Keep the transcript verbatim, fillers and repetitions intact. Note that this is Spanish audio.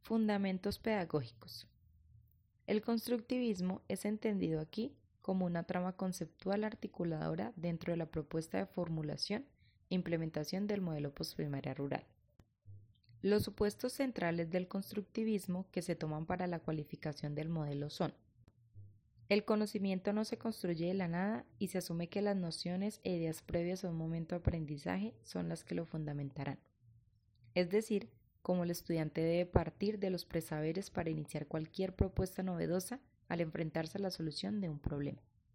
Fundamentos pedagógicos. El constructivismo es entendido aquí como una trama conceptual articuladora dentro de la propuesta de formulación e implementación del modelo postprimaria rural. Los supuestos centrales del constructivismo que se toman para la cualificación del modelo son: el conocimiento no se construye de la nada y se asume que las nociones e ideas previas a un momento de aprendizaje son las que lo fundamentarán. Es decir, como el estudiante debe partir de los presaberes para iniciar cualquier propuesta novedosa al enfrentarse a la solución de un problema.